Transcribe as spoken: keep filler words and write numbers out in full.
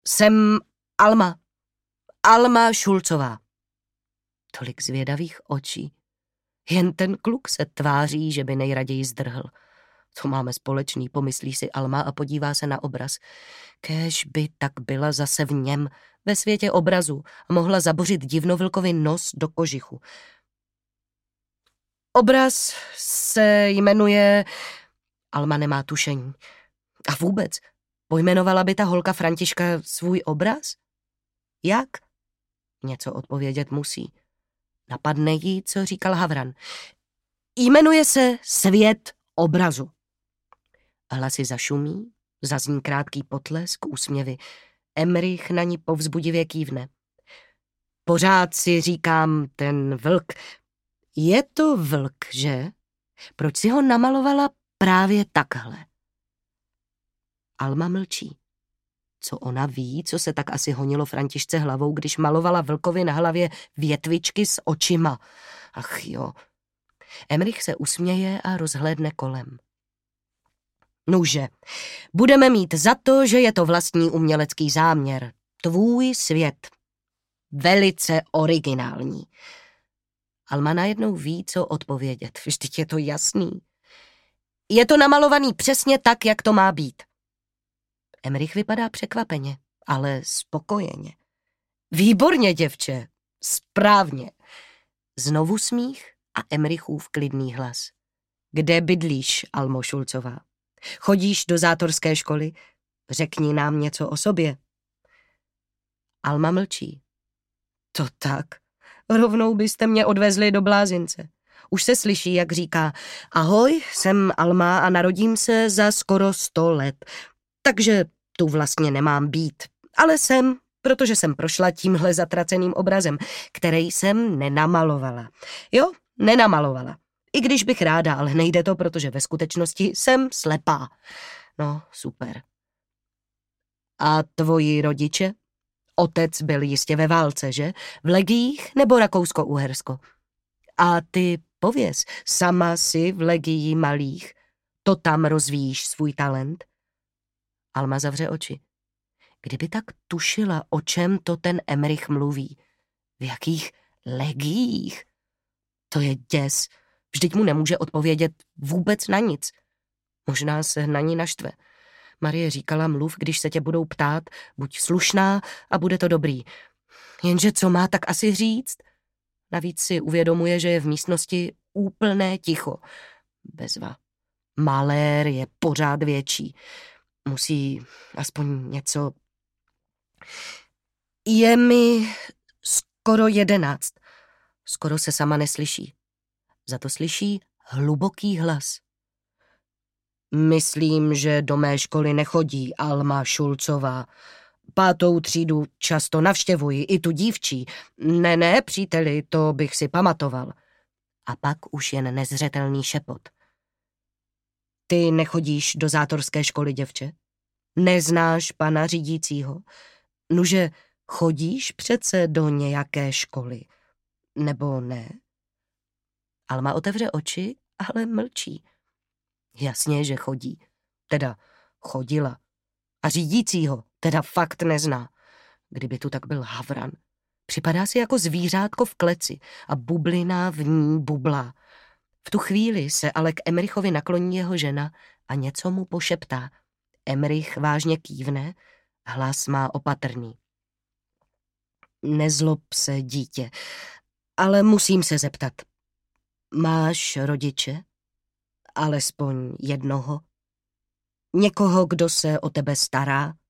Jsem Alma. Alma Šulcová. Tolik zvědavých očí. Jen ten kluk se tváří, že by nejraději zdrhl. Co máme společný, pomyslí si Alma a podívá se na obraz. Kéž by tak byla zase v něm, ve světě obrazu, a mohla zabořit divnovlkovi nos do kožichu. Obraz se jmenuje... Alma nemá tušení. A vůbec, pojmenovala by ta holka Františka svůj obraz? Jak? Něco odpovědět musí. Napadne jí, co říkal Havran. Jmenuje se Svět obrazu. Hlasy zašumí, zazní krátký potlesk, úsměvy. Emrich na ní povzbudivě kývne. Pořád si říkám, ten vlk. Je to vlk, že? Proč si ho namalovala právě takhle? Alma mlčí. Co ona ví, co se tak asi honilo Františce hlavou, když malovala vlkovi na hlavě větvičky s očima. Ach jo. Emrich se usměje a rozhlédne kolem. Nuže, budeme mít za to, že je to vlastní umělecký záměr. Tvůj svět. Velice originální. Alma najednou ví, co odpovědět. Vždyť je to jasný. Je to namalovaný přesně tak, jak to má být. Emrich vypadá překvapeně, ale spokojeně. Výborně, děvče. Správně. Znovu smích a Emrichův klidný hlas. Kde bydlíš, Almo Šulcová? Chodíš do zátorské školy? Řekni nám něco o sobě. Alma mlčí. To tak. Rovnou byste mě odvezli do blázince. Už se slyší, jak říká, ahoj, jsem Alma a narodím se za skoro sto let. Takže tu vlastně nemám být. Ale jsem, protože jsem prošla tímhle zatraceným obrazem, který jsem nenamalovala. Jo, nenamalovala. I když bych ráda, ale nejde to, protože ve skutečnosti jsem slepá. No, super. A tvoji rodiče? Otec byl jistě ve válce, že? V legiích nebo Rakousko-Uhersko? A ty pověz, sama si v legii malých. To tam rozvíjíš svůj talent? Alma zavře oči. Kdyby tak tušila, o čem to ten Emrich mluví. V jakých legiích? To je děs. Vždyť mu nemůže odpovědět vůbec na nic. Možná se na ní naštve. Marie říkala, mluv, když se tě budou ptát, buď slušná a bude to dobrý. Jenže co má tak asi říct? Navíc si uvědomuje, že je v místnosti úplné ticho. Bezva. Malér je pořád větší. Musí aspoň něco... Je mi skoro jedenáct. Skoro se sama neslyší. Za to slyší hluboký hlas. Myslím, že do mé školy nechodí Alma Šulcová. Pátou třídu často navštěvuji, i tu dívčí. Ne, ne, příteli, to bych si pamatoval. A pak už jen nezřetelný šepot. Ty nechodíš do zátorské školy, děvče? Neznáš pana řídícího? Nuže, chodíš přece do nějaké školy? Nebo ne? Alma otevře oči, ale mlčí. Jasně, že chodí. Teda chodila. A řídícího teda fakt nezná. Kdyby tu tak byl Havran. Připadá si jako zvířátko v kleci a bublina v ní bublá. V tu chvíli se ale k Emrichovi nakloní jeho žena a něco mu pošeptá. Emrich vážně kývne, hlas má opatrný. Nezlob se, dítě, ale musím se zeptat. Máš rodiče? Alespoň jednoho? Někoho, kdo se o tebe stará?